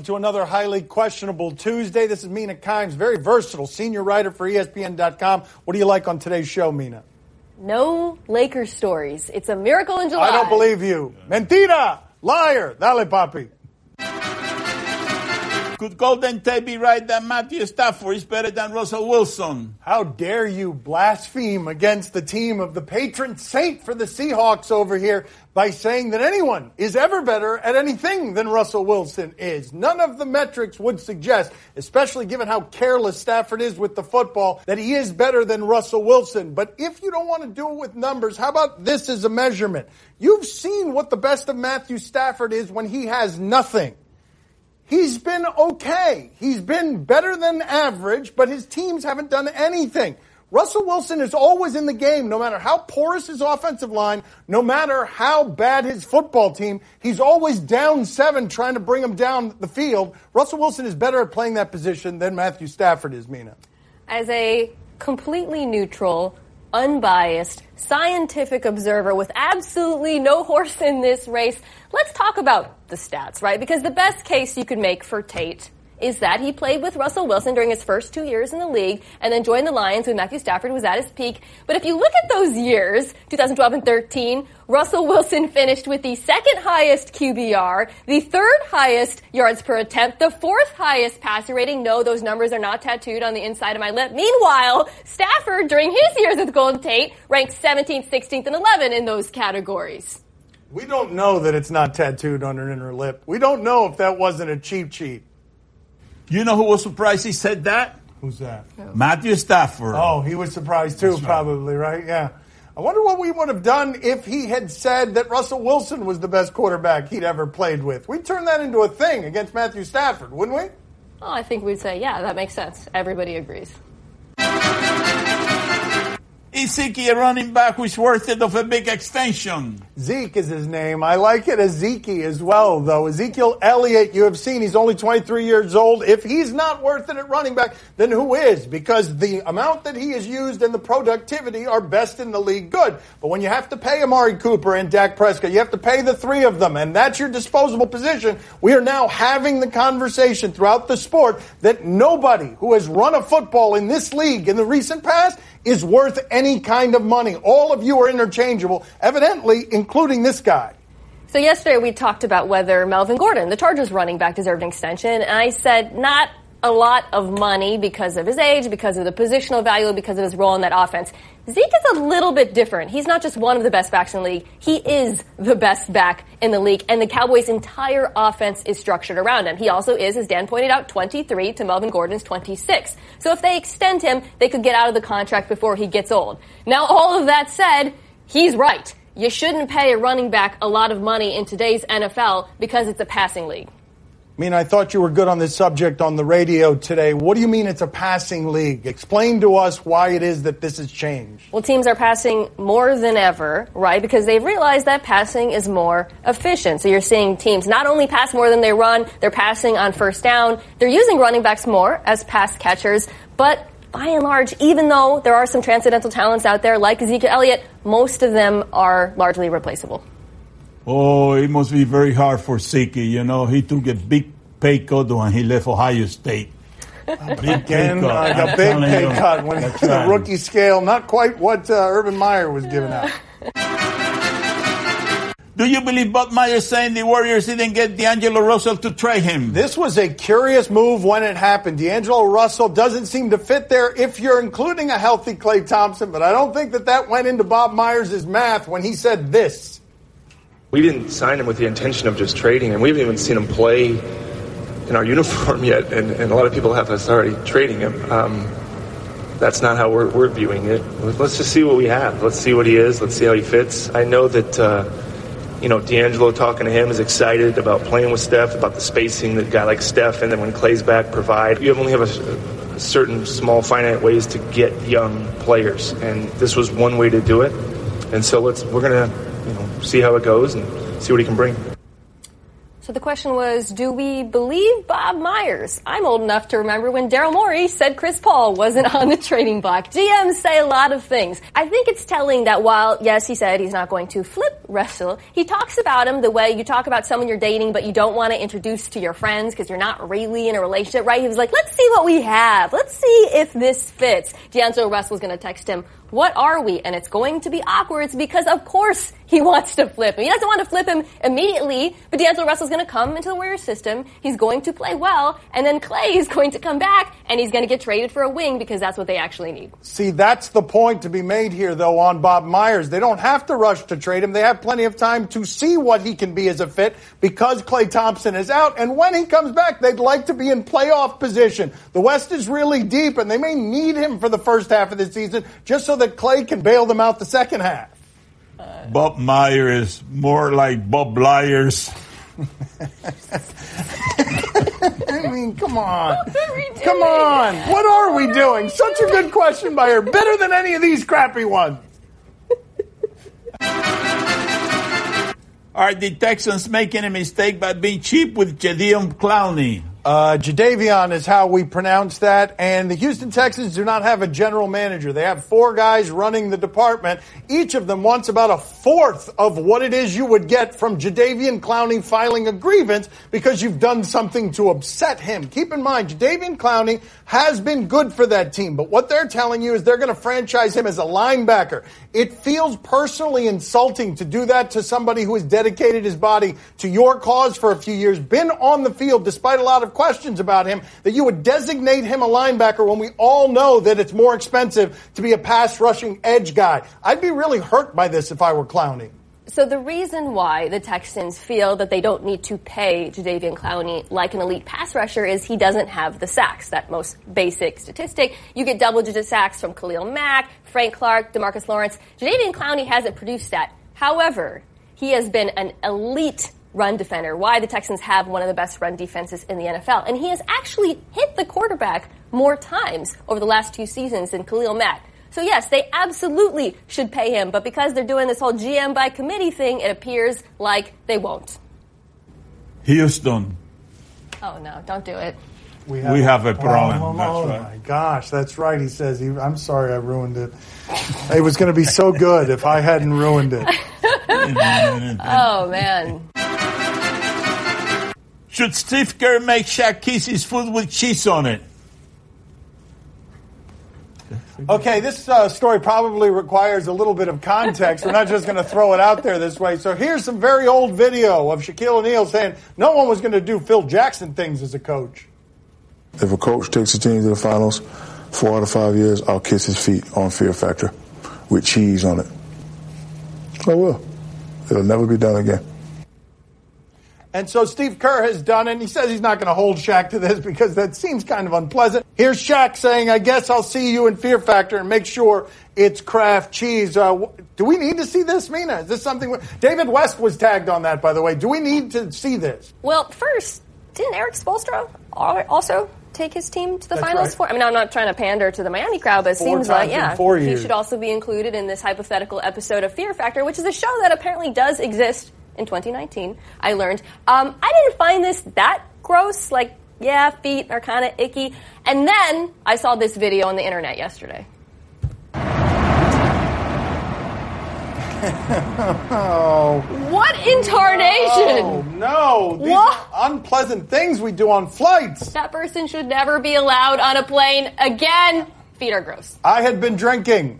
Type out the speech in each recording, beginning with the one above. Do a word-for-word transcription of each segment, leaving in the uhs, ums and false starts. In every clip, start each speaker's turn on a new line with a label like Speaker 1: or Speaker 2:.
Speaker 1: welcome to another highly questionable Tuesday. This is Mina Kimes, very versatile senior writer for E S P N dot com. What do you like on today's show, Mina?
Speaker 2: No Lakers stories. It's a miracle in July.
Speaker 1: I don't believe you. Mentira! Liar! Dale, papi.
Speaker 3: Could Golden Tate be right that Matthew Stafford is better than Russell Wilson?
Speaker 1: How dare you blaspheme against the team of the patron saint for the Seahawks over here by saying that anyone is ever better at anything than Russell Wilson is. None of the metrics would suggest, especially given how careless Stafford is with the football, that he is better than Russell Wilson. But if you don't want to do it with numbers, how about this as a measurement? You've seen what the best of Matthew Stafford is when he has nothing. He's been okay. He's been better than average, but his teams haven't done anything. Russell Wilson is always in the game, no matter how porous his offensive line, no matter how bad his football team. He's always down seven trying to bring him down the field. Russell Wilson is better at playing that position than Matthew Stafford is, Mina.
Speaker 2: As a completely neutral, unbiased, scientific observer with absolutely no horse in this race, let's talk about the stats, right? Because the best case you could make for Tate is that he played with Russell Wilson during his first two years in the league and then joined the Lions when Matthew Stafford was at his peak. But if you look at those years, twenty twelve and thirteen, Russell Wilson finished with the second highest Q B R, the third highest yards per attempt, the fourth highest passer rating. No, those numbers are not tattooed on the inside of my lip. Meanwhile, Stafford, during his years with Golden Tate, ranked seventeenth, sixteenth, and eleventh in those categories.
Speaker 1: We don't know that it's not tattooed on her inner lip. We don't know if that wasn't a cheap cheat.
Speaker 3: You know who was surprised he said that?
Speaker 1: Who's that?
Speaker 2: Oh.
Speaker 3: Matthew Stafford.
Speaker 1: Oh, he was surprised too,
Speaker 3: That's right.
Speaker 1: probably, right? Yeah. I wonder what we would have done if he had said that Russell Wilson was the best quarterback he'd ever played with. We'd turn that into a thing against Matthew Stafford, wouldn't we?
Speaker 2: Oh, I think we'd say, yeah, that makes sense. Everybody agrees.
Speaker 3: Is Zeke a running back who's worth it of a big extension?
Speaker 1: Zeke is his name. I like it as Zeke as well, though. Ezekiel Elliott, you have seen, he's only twenty-three years old. If he's not worth it at running back, then who is? Because the amount that he is used and the productivity are best in the league. Good. But when you have to pay Amari Cooper and Dak Prescott, you have to pay the three of them, and that's your disposable position. We are now having the conversation throughout the sport that nobody who has run a football in this league in the recent past is worth any kind of money. All of you are interchangeable, evidently, including this guy.
Speaker 2: So yesterday we talked about whether Melvin Gordon, the Chargers running back, deserved an extension, and I said not a lot of money because of his age, because of the positional value, because of his role in that offense. Zeke is a little bit different. He's not just one of the best backs in the league. He is the best back in the league, and the Cowboys' entire offense is structured around him. He also is, as Dan pointed out, twenty-three to Melvin Gordon's twenty-six. So if they extend him, they could get out of the contract before he gets old. Now, all of that said, he's right. You shouldn't pay a running back a lot of money in today's N F L because it's a passing league.
Speaker 1: I mean, I thought you were good on this subject on the radio today. What do you mean it's a passing league? Explain to us why it is that this has changed.
Speaker 2: Well, teams are passing more than ever, right? Because they've realized that passing is more efficient. So you're seeing teams not only pass more than they run, they're passing on first down. They're using running backs more as pass catchers. But by and large, even though there are some transcendental talents out there like Ezekiel Elliott, most of them are largely replaceable.
Speaker 3: Oh, it must be very hard for Zeke. You know, he took a big pay cut when he left Ohio State.
Speaker 1: A big Again, like a big pay you. cut when the right. rookie scale, not quite what uh, Urban Meyer was giving out.
Speaker 3: Do you believe Bob Myers saying the Warriors didn't get D'Angelo Russell to trade him?
Speaker 1: This was a curious move when it happened. D'Angelo Russell doesn't seem to fit there if you're including a healthy Klay Thompson, but I don't think that that went into Bob Myers' math when he said this.
Speaker 4: We didn't sign him with the intention of just trading him. We haven't even seen him play in our uniform yet, and, and a lot of people have us already trading him. Um, that's not how we're, we're viewing it. Let's just see what we have. Let's see what he is. Let's see how he fits. I know that, uh, you know, D'Angelo talking to him is excited about playing with Steph, about the spacing that a guy like Steph and then when Klay's back provide. You only have a, a certain small finite ways to get young players, and this was one way to do it. And so let's we're going to, you know, see how it goes and see what he can bring.
Speaker 2: So the question was, do we believe Bob Myers? I'm old enough to remember when Daryl Morey said Chris Paul wasn't on the trading block. G Ms say a lot of things. I think it's telling that while, yes, he said he's not going to flip Russell. He talks about him the way you talk about someone you're dating but you don't want to introduce to your friends because you're not really in a relationship, right? He was like, let's see what we have. Let's see if this fits. D'Angelo Russell's going to text him, what are we? And it's going to be awkward. It's because, of course, he wants to flip him. He doesn't want to flip him immediately, but D'Angelo Russell's going to come into the Warriors system. He's going to play well, and then Klay is going to come back, and he's going to get traded for a wing because that's what they actually need.
Speaker 1: See, that's the point to be made here, though, on Bob Myers. They don't have to rush to trade him. They have plenty of time to see what he can be as a fit because Klay Thompson is out. And when he comes back, they'd like to be in playoff position. The West is really deep, and they may need him for the first half of the season just so that Klay can bail them out the second half.
Speaker 3: Uh, Bob Myers is more like Bob Lyers.
Speaker 1: I mean, come on. Come on. What are we doing? Such a good question by her. Better than any of these crappy ones.
Speaker 3: Are the Texans making a mistake by being cheap with Jadeveon Clowney?
Speaker 1: Uh, Jadeveon is how we pronounce that, and the Houston Texans do not have a general manager. They have four guys running the department. Each of them wants about a fourth of what it is you would get from Jadeveon Clowney filing a grievance because you've done something to upset him. Keep in mind, Jadeveon Clowney has been good for that team, but what they're telling you is they're going to franchise him as a linebacker. It feels personally insulting to do that to somebody who has dedicated his body to your cause for a few years, been on the field despite a lot of questions about him, that you would designate him a linebacker when we all know that it's more expensive to be a pass rushing edge guy. I'd be really hurt by this if I were Clowney.
Speaker 2: So the reason why the Texans feel that they don't need to pay Jadeveon Clowney like an elite pass rusher is he doesn't have the sacks, that most basic statistic. You get double-digit sacks from Khalil Mack, Frank Clark, DeMarcus Lawrence. Jadeveon Clowney hasn't produced that. However, he has been an elite run defender, why the Texans have one of the best run defenses in the N F L. And he has actually hit the quarterback more times over the last two seasons than Khalil Mack. So yes, they absolutely should pay him, but because they're doing this whole G M by committee thing, it appears like they won't.
Speaker 3: Houston.
Speaker 2: Oh no, don't do it.
Speaker 3: We have, we have a problem.
Speaker 1: Oh,
Speaker 3: that's
Speaker 1: oh
Speaker 3: right.
Speaker 1: my gosh, that's right. He says, he, I'm sorry I ruined it. It was going to be so good if I hadn't ruined it.
Speaker 2: Oh, man.
Speaker 3: Should Steve Kerr make Shaq kiss his food with cheese on it?
Speaker 1: Okay, this uh, story probably requires a little bit of context. We're not just going to throw it out there this way. So here's some very old video of Shaquille O'Neal saying no one was going to do Phil Jackson things as a coach.
Speaker 5: If a coach takes a team to the finals four out of five years, I'll kiss his feet on Fear Factor with cheese on it. I will. It'll never be done again.
Speaker 1: And so Steve Kerr has done it, and he says he's not going to hold Shaq to this because that seems kind of unpleasant. Here's Shaq saying, I guess I'll see you in Fear Factor and make sure it's Kraft cheese. Uh, do we need to see this, Mina? Is this something... We- David West was tagged on that, by the way. Do we need to see this?
Speaker 2: Well, first, didn't Eric Spoelstra also take his team to the
Speaker 1: That's
Speaker 2: finals?
Speaker 1: right.
Speaker 2: For, I mean, I'm not trying to pander to the Miami crowd, but it
Speaker 1: Four
Speaker 2: seems like,
Speaker 1: times in
Speaker 2: yeah,
Speaker 1: four
Speaker 2: he
Speaker 1: years.
Speaker 2: should also be included in this hypothetical episode of Fear Factor, which is a show that apparently does exist in twenty nineteen, I learned. Um, I didn't find this that gross. Like, yeah, feet are kind of icky. And then I saw this video on the internet yesterday.
Speaker 1: Oh.
Speaker 2: What in tarnation?
Speaker 1: Oh, no. These
Speaker 2: What?
Speaker 1: are unpleasant things we do on flights.
Speaker 2: That person should never be allowed on a plane again. Feet are gross.
Speaker 1: I had been drinking.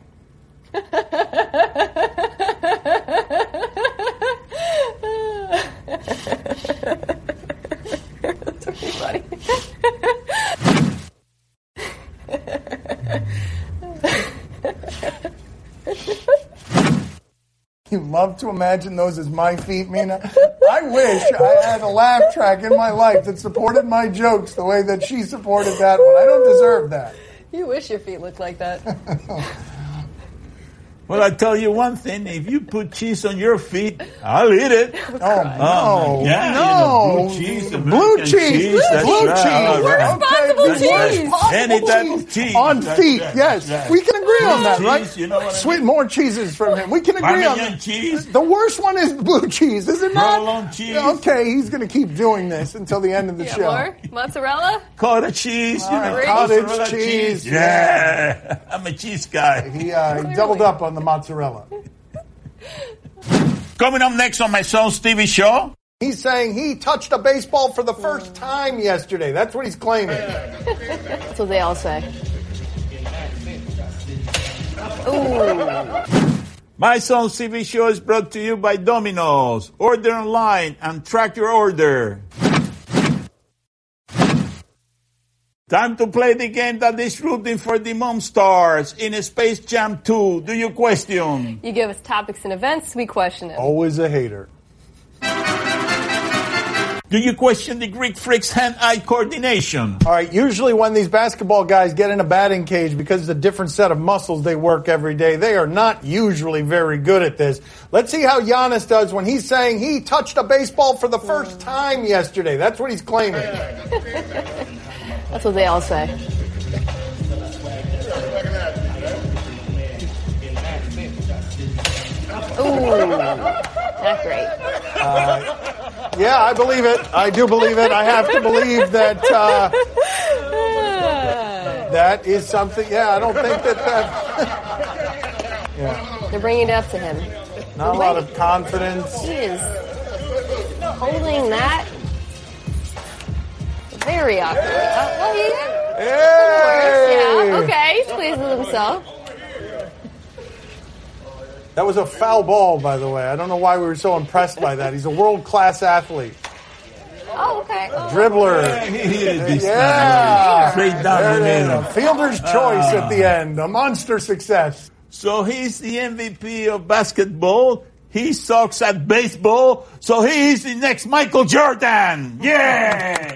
Speaker 2: That's pretty funny.
Speaker 1: You love to imagine those as my feet, Mina. I wish I had a laugh track in my life that supported my jokes the way that she supported that one. I don't deserve that.
Speaker 2: You wish your feet looked like that.
Speaker 3: Well, I tell you one thing. If you put cheese on your feet, I'll eat it.
Speaker 1: Oh,
Speaker 3: Oh,
Speaker 1: no.
Speaker 3: yeah,
Speaker 1: no.
Speaker 3: you know, blue cheese,
Speaker 1: Blue
Speaker 3: American
Speaker 1: cheese.
Speaker 3: cheese, that's
Speaker 1: Blue
Speaker 3: right.
Speaker 1: cheese.
Speaker 3: All
Speaker 2: Responsible
Speaker 1: Okay, the worst
Speaker 2: cheese.
Speaker 1: possible
Speaker 3: Any type of cheese.
Speaker 1: On
Speaker 3: That's
Speaker 1: feet,
Speaker 3: right,
Speaker 1: yes.
Speaker 3: that's right.
Speaker 1: We can agree on that,
Speaker 3: Cheese,
Speaker 1: right?
Speaker 3: you know what I
Speaker 1: Sweet,
Speaker 3: mean?
Speaker 1: more cheeses from him. We can agree on
Speaker 3: Parmesan
Speaker 1: that.
Speaker 3: cheese.
Speaker 1: The worst one is blue cheese, is it not?
Speaker 3: Provolone cheese.
Speaker 1: Okay, he's going to keep doing this until the end of the
Speaker 2: Yeah,
Speaker 1: show.
Speaker 2: more? Mozzarella?
Speaker 3: Cottage cheese, you
Speaker 1: All
Speaker 3: know,
Speaker 1: right, cottage
Speaker 3: mozzarella
Speaker 1: cheese.
Speaker 3: Yeah, I'm a cheese guy.
Speaker 1: He, uh, he doubled up on the mozzarella.
Speaker 3: Coming up next on my son's T V show.
Speaker 1: He's saying he touched a baseball for the first time yesterday. That's what he's claiming.
Speaker 2: That's what they all say. Ooh.
Speaker 3: My son's T V show is brought to you by Domino's. Order online and track your order. Time to play the game that is rooting for the mom stars in Space Jam two. Do you question?
Speaker 2: You give us topics and events, we question it.
Speaker 1: Always a hater.
Speaker 3: Do you question the Greek Freak's hand-eye coordination?
Speaker 1: All right, usually when these basketball guys get in a batting cage because it's a different set of muscles they work every day, they are not usually very good at this. Let's see how Giannis does when he's saying he touched a baseball for the first time yesterday. That's what he's claiming.
Speaker 2: That's what they all say. Ooh, not great.
Speaker 1: Uh, yeah, I believe it. I do believe it. I have to believe that uh, that is something. Yeah, I don't think that that. yeah.
Speaker 2: They're bringing it up to him.
Speaker 1: Not a lot of confidence.
Speaker 2: He is holding that very awkwardly. Uh, well, he,
Speaker 1: hey!
Speaker 2: yeah, okay, he's pleased with himself.
Speaker 1: That was a foul ball, by the way. I don't know why we were so impressed by that. He's a world-class athlete.
Speaker 2: Oh, okay. Oh.
Speaker 1: Dribbler. Yeah.
Speaker 3: Straight down the middle.
Speaker 1: Fielder's choice at the end. A monster success.
Speaker 3: So he's the M V P of basketball. He sucks at baseball. So he's the next Michael Jordan. Yeah.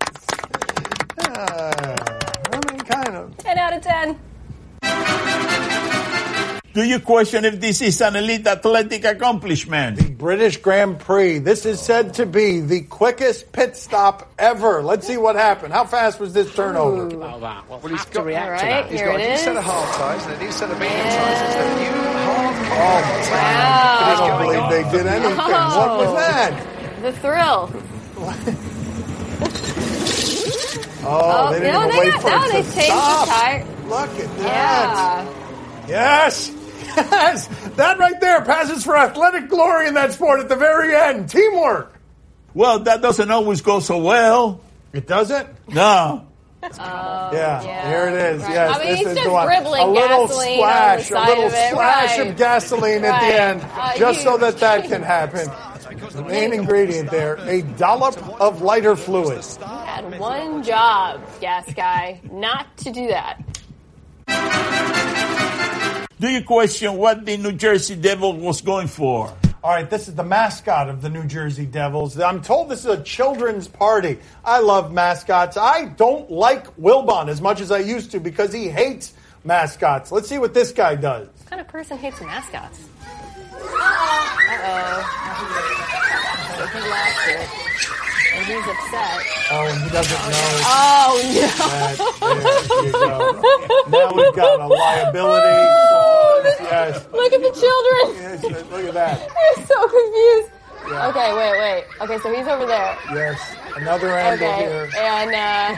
Speaker 1: uh, I mean, kind of.
Speaker 2: ten out of ten.
Speaker 3: Do you question if this is an elite athletic accomplishment?
Speaker 1: The British Grand Prix. This is said to be the quickest pit stop ever. Let's see what happened. How fast was this turnover?
Speaker 6: Ooh. Oh, that. Well, he's got to react
Speaker 2: right,
Speaker 6: to that. He's
Speaker 2: here
Speaker 6: got
Speaker 2: it
Speaker 6: a new
Speaker 2: is.
Speaker 6: set of half ties and a new set of medium ties. It's the new half
Speaker 1: Oh,
Speaker 2: wow.
Speaker 1: I don't believe they did anything.
Speaker 2: Oh.
Speaker 1: What was that?
Speaker 2: The thrill.
Speaker 1: Oh,
Speaker 2: Oh,
Speaker 1: they didn't
Speaker 2: no,
Speaker 1: even
Speaker 2: they
Speaker 1: wait
Speaker 2: got,
Speaker 1: for
Speaker 2: no,
Speaker 1: it
Speaker 2: they
Speaker 1: to
Speaker 2: changed
Speaker 1: stop.
Speaker 2: the tire.
Speaker 1: Look at that.
Speaker 2: Yeah.
Speaker 1: Yes. Yes. That right there passes for athletic glory in that sport at the very end. Teamwork.
Speaker 3: Well, that doesn't always go so well.
Speaker 1: It doesn't?
Speaker 3: No.
Speaker 2: Oh,
Speaker 1: Yeah,
Speaker 2: yeah.
Speaker 1: here it is.
Speaker 2: Right.
Speaker 1: Yes,
Speaker 2: I mean,
Speaker 1: this
Speaker 2: he's
Speaker 1: is
Speaker 2: just
Speaker 1: the one.
Speaker 2: dribbling
Speaker 1: A little
Speaker 2: gasoline
Speaker 1: splash,
Speaker 2: on the
Speaker 1: a
Speaker 2: side
Speaker 1: little
Speaker 2: of it.
Speaker 1: splash
Speaker 2: Right.
Speaker 1: of gasoline at
Speaker 2: Right.
Speaker 1: the end,
Speaker 2: Uh,
Speaker 1: just
Speaker 2: you-
Speaker 1: so that that can happen. The main ingredient there, a dollop of lighter fluid.
Speaker 2: Had one job, gas guy, not to do that.
Speaker 3: Do you question what the New Jersey Devil was going for?
Speaker 1: All right, this is the mascot of the New Jersey Devils. I'm told this is a children's party. I love mascots. I don't like Wilbon as much as I used to because he hates mascots. Let's see what this guy does.
Speaker 2: What kind of person hates mascots? Uh-oh. He lost it. And he's upset.
Speaker 1: Oh, and he doesn't know.
Speaker 2: Oh, no.
Speaker 1: That, there you go. Now we've got a liability clause. Yes.
Speaker 2: Look at the children.
Speaker 1: Yes, look at that.
Speaker 2: They're so confused.
Speaker 1: Yeah.
Speaker 2: Okay, wait, wait. Okay, so he's over there.
Speaker 1: Yes. Another angle
Speaker 2: Okay,
Speaker 1: here.
Speaker 2: and, uh...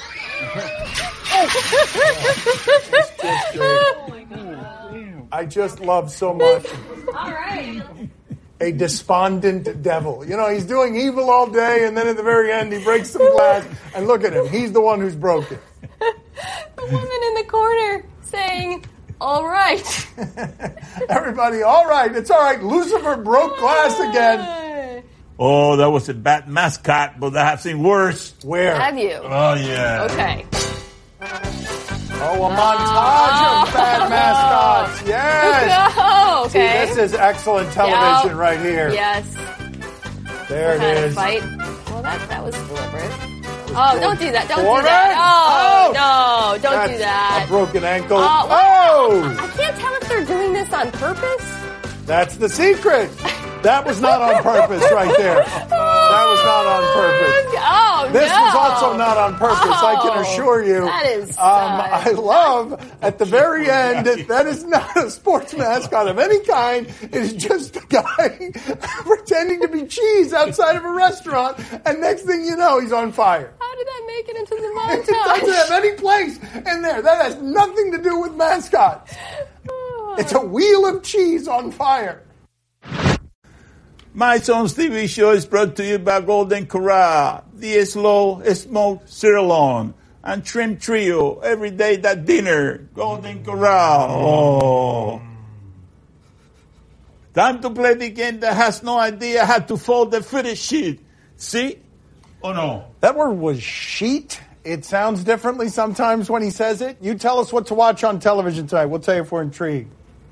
Speaker 1: Just great. I just love so much.
Speaker 2: All right.
Speaker 1: A despondent devil. You know, he's doing evil all day, and then at the very end, he breaks some glass. And look at him. He's the one who's broken.
Speaker 2: The woman in the corner saying, all right.
Speaker 1: Everybody, all right. It's all right. Lucifer broke glass again.
Speaker 3: Oh, that was a bad mascot, but I have seen worse.
Speaker 1: Where?
Speaker 2: Have you?
Speaker 3: Oh, yeah.
Speaker 2: Okay.
Speaker 1: Oh, a montage of bad mascots. Yes.
Speaker 2: Oh,
Speaker 1: See,
Speaker 2: okay.
Speaker 1: this is excellent television
Speaker 2: Yep.
Speaker 1: right here.
Speaker 2: Yes.
Speaker 1: There
Speaker 2: Kind
Speaker 1: it
Speaker 2: of
Speaker 1: is.
Speaker 2: fight. Well, that that was deliberate. Oh, don't do that. Don't
Speaker 1: Corner?
Speaker 2: do that. Oh,
Speaker 1: Oh.
Speaker 2: no. Don't
Speaker 1: That's
Speaker 2: do that.
Speaker 1: a broken ankle.
Speaker 2: Uh,
Speaker 1: oh!
Speaker 2: I can't tell if they're doing this on purpose.
Speaker 1: That's the secret. That was not on purpose right there. That was not on purpose.
Speaker 2: Oh,
Speaker 1: This
Speaker 2: no.
Speaker 1: was also not on purpose, I can
Speaker 2: Oh,
Speaker 1: assure you.
Speaker 2: that is
Speaker 1: Um,
Speaker 2: sad.
Speaker 1: I love, at the very end, that is not a sports mascot of any kind. It is just a guy pretending to be cheese outside of a restaurant, and next thing you know, he's on fire.
Speaker 2: How did that make it into the
Speaker 1: It doesn't
Speaker 2: montage?
Speaker 1: have any place in there. That has nothing to do with mascots. It's a wheel of cheese on fire.
Speaker 3: My Son's T V show is brought to you by Golden Corral, the slow smoked sirloin, and shrimp trio every day at dinner. Golden Corral. Oh. Time to play the game that has no idea how to fold the footage sheet. See? Oh, no.
Speaker 1: That word was sheet. It sounds differently sometimes when he says it. You tell us what to watch on television tonight. We'll tell you if we're intrigued.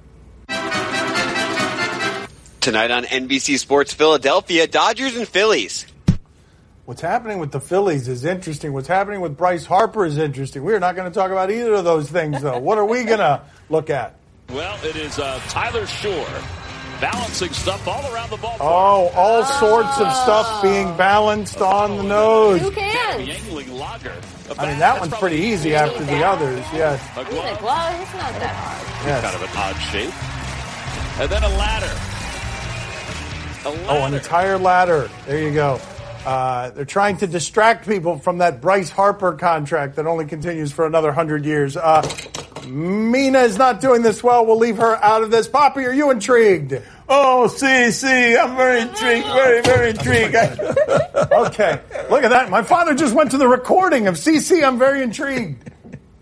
Speaker 7: Tonight on N B C Sports Philadelphia, Dodgers and Phillies.
Speaker 1: What's happening with the Phillies is interesting. What's happening with Bryce Harper is interesting. We're not going to talk about either of those things, though. What are we going to look at?
Speaker 8: Well, it is uh, Tyler Shore balancing stuff all around the ball.
Speaker 1: Oh, all sorts of stuff being balanced on the nose.
Speaker 2: Who can?
Speaker 1: I mean, that one's pretty easy after the others, yes.
Speaker 2: I mean, a glove, it's not that hard.
Speaker 1: Yes.
Speaker 8: Kind of an odd shape. And then a ladder. a ladder.
Speaker 1: Oh, an entire ladder. There you go. Uh, they're trying to distract people from that Bryce Harper contract that only continues for another hundred years. Uh, Mina is not doing this well. We'll leave her out of this. Poppy, are you intrigued?
Speaker 3: Oh, see, see, I'm very intrigued, very, very intrigued.
Speaker 1: Okay, look at that. My father just went to the recording of C C. I'm very intrigued.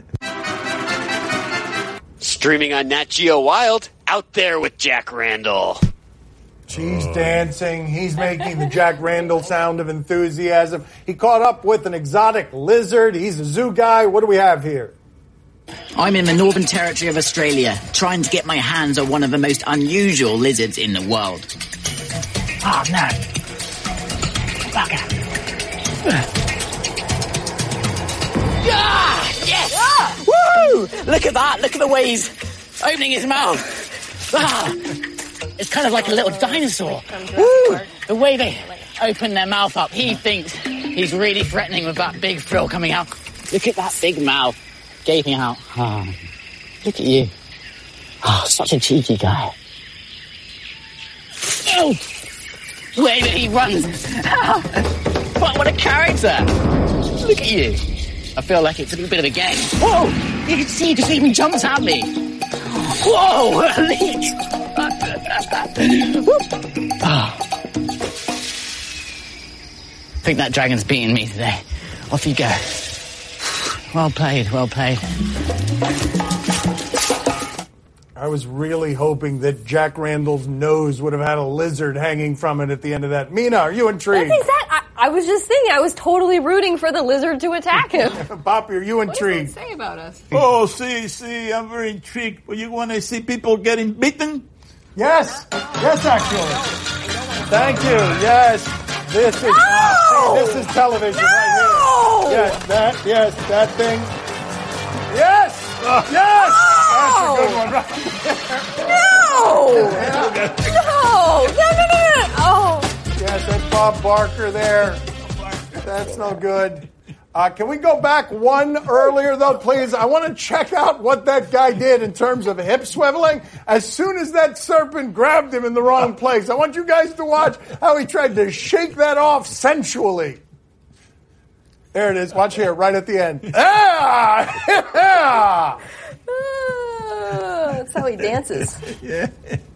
Speaker 7: Streaming on Nat Geo Wild, Out There with Jack Randall.
Speaker 1: She's dancing. He's making the Jack Randall sound of enthusiasm. He caught up with an exotic lizard. He's a zoo guy. What do we have here?
Speaker 9: I'm in the Northern Territory of Australia, trying to get my hands on one of the most unusual lizards in the world. Oh, no. Bugger. Ah, yes! Ah! Woo! Look at that. Look at the way he's opening his mouth. Ah! It's kind of like a little dinosaur. Woo! The way they open their mouth up, he thinks he's really threatening with that big frill coming out. Look at that big mouth. Gaping out. Oh, look at you. Oh, such a cheeky guy. Oh, the way that he runs. What, what a character. Look at you. I feel like it's a little bit of a game. Whoa, you can see he just even jumps at me. Whoa, at least. Oh. I think that dragon's beating me today. Off you go. Well played, well played.
Speaker 1: I was really hoping that Jack Randall's nose would have had a lizard hanging from it at the end of that. Mina, are you intrigued?
Speaker 2: That's exact. I, I was just thinking, I was totally rooting for the lizard to attack him.
Speaker 1: Poppy, are you intrigued?
Speaker 2: What does that say about us?
Speaker 3: Oh, see, see, I'm very intrigued. Well, you want to see people getting beaten?
Speaker 1: Yes. Yes, actually. Thank you. Yes. This is
Speaker 2: No!
Speaker 1: uh, this is television
Speaker 2: No!
Speaker 1: right here. Yes, that, yes, that thing. Yes! Yes! That's a good one right there.
Speaker 2: No! No! No, no, no, no! Oh.
Speaker 1: Yes, that's Bob Barker there. That's no good. Uh, can we go back one earlier, though, please? I want to check out what that guy did in terms of hip swiveling. As soon as that serpent grabbed him in the wrong place, I want you guys to watch how he tried to shake that off sensually. There it is. Watch here, right at the end. Ah! Yeah!
Speaker 2: Ah, that's how he dances.
Speaker 3: Yeah.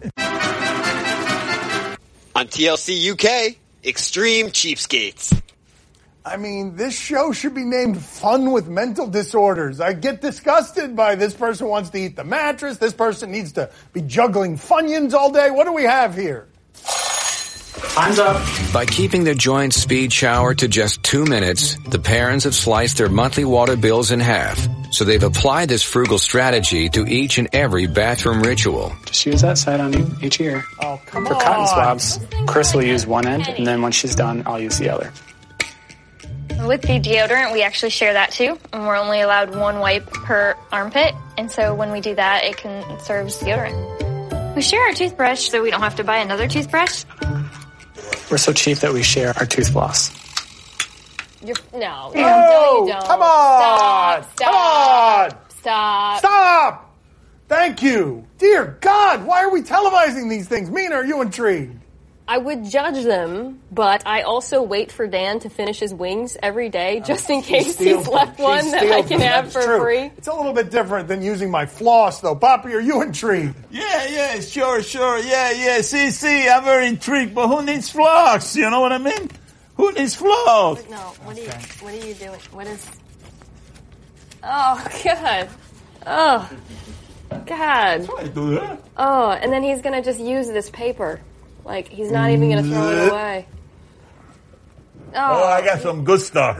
Speaker 7: On T L C U K, Extreme Cheapskates.
Speaker 1: I mean, this show should be named Fun with Mental Disorders. I get disgusted by this person wants to eat the mattress. This person needs to be juggling Funyuns all day. What do we have here?
Speaker 10: Time's up.
Speaker 11: By keeping their joint speed shower to just two minutes, the parents have sliced their monthly water bills in half. So they've applied this frugal strategy to each and every bathroom ritual.
Speaker 10: Just use that side on each ear.
Speaker 1: Oh, come
Speaker 10: For
Speaker 1: on.
Speaker 10: cotton swabs, Chris will use one end, and then when she's done, I'll use the other.
Speaker 12: With the deodorant, we actually share that too, and we're only allowed one wipe per armpit, and so when we do that, it can serve as deodorant. We share our toothbrush, so we don't have to buy another toothbrush.
Speaker 10: We're so cheap that we share our tooth floss.
Speaker 2: You're, no,
Speaker 1: No,
Speaker 2: no, you don't.
Speaker 1: come on.
Speaker 2: Stop,
Speaker 1: Come on.
Speaker 2: stop, stop.
Speaker 1: Stop! Thank you. Dear God, why are we televising these things? Mina, are you intrigued?
Speaker 2: I would judge them, but I also wait for Dan to finish his wings every day, just in case he's left one that I can have for
Speaker 1: true.
Speaker 2: free.
Speaker 1: It's a little bit different than using my floss, though. Poppy, are you intrigued?
Speaker 3: Yeah, yeah, sure, sure. Yeah, yeah. See, see, I'm very intrigued, but who needs floss? You know what I mean? Who needs floss?
Speaker 2: No, what are you, what are you doing? What is... Oh, God. Oh, God.
Speaker 3: Why do that?
Speaker 2: Oh, and then he's going to just use this paper. Like, he's not even going to throw it away. Oh.
Speaker 3: Oh, I got some good stuff.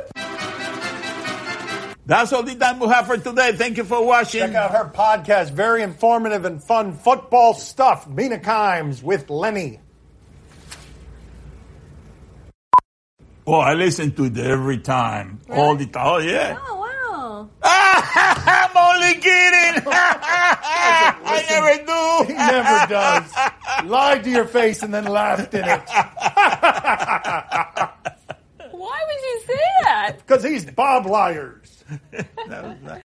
Speaker 3: That's all the time we have for today. Thank you for watching.
Speaker 1: Check out her podcast. Very informative and fun football stuff. Mina Kimes with Lenny.
Speaker 3: Oh, I listen to it every time. Really? All the time. Oh, yeah.
Speaker 2: Oh, wow.
Speaker 3: I'm only kidding. I never do.
Speaker 1: He never does. Lied to your face and then laughed in it.
Speaker 2: Why would you say that?
Speaker 1: Because he's Bob Liars.
Speaker 3: That was nice.